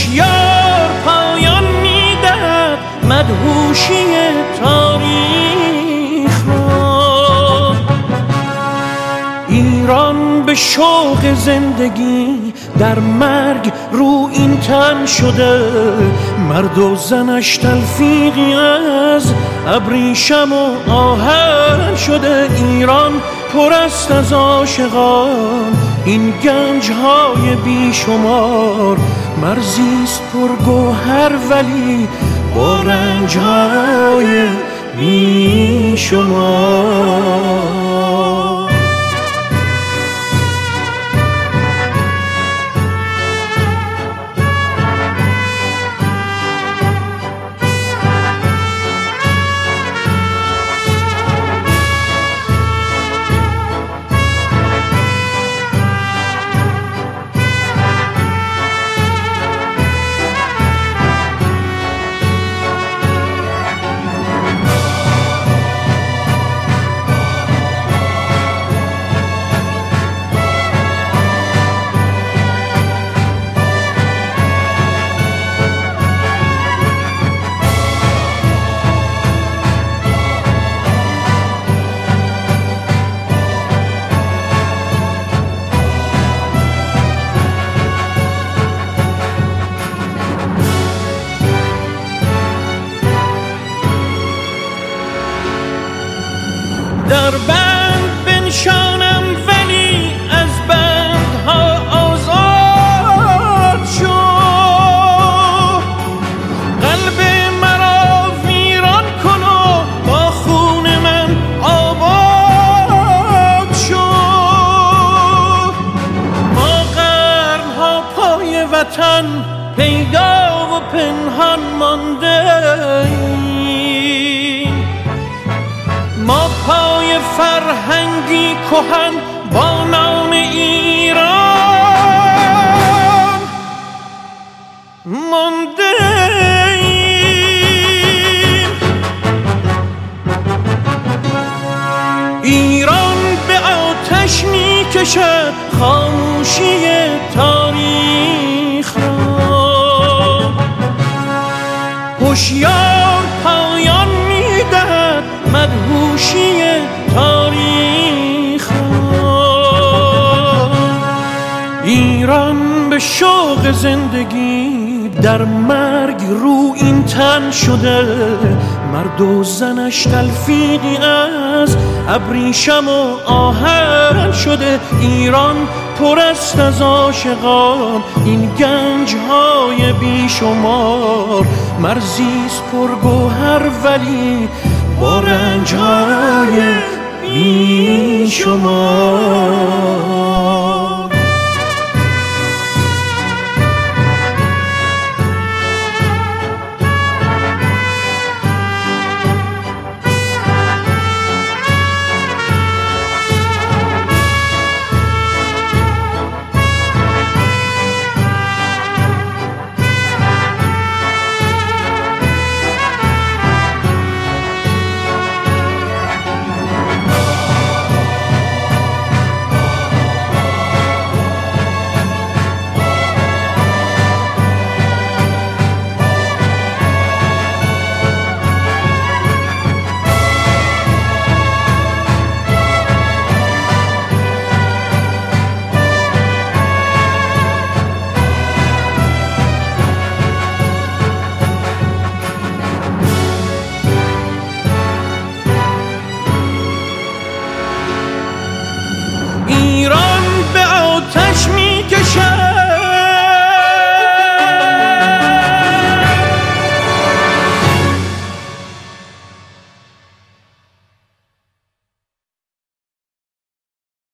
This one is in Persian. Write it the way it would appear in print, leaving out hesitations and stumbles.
هوشیار پایان میدهد مدهوشی تاریخ را. ایران به شوق زندگی در مرگ رو این تن شده، مرد و زنش تلفیقی از ابریشم و آهن شده. ایران پر است از عاشقان، این گنج‌های بیشمار، مرزیست پر گوهر ولی با رنج‌های بیشمار. در بند بنشانم ولی از بندها آزاد شو، قلب مرا ویران کن و با خون من آباد شو. ما قرنها پای وطن پیدا و پنهان مانده ایم، ما پای فرهنگی کهن با نام ایران مانده ایم. ایران به آتش می کشد خاموشی تاریخ را، هوشیار پایان می دهد مدهوشی تاریخ را. ایران به شوق زندگی در مرگ رو این تن شده، مرد و زنش تلفیقی از ابریشم و آهن شده. ایران پر است از عاشقان، این گنج‌های بیشمار، مرزیست پر گوهر ولی با رنج‌های بیشمار.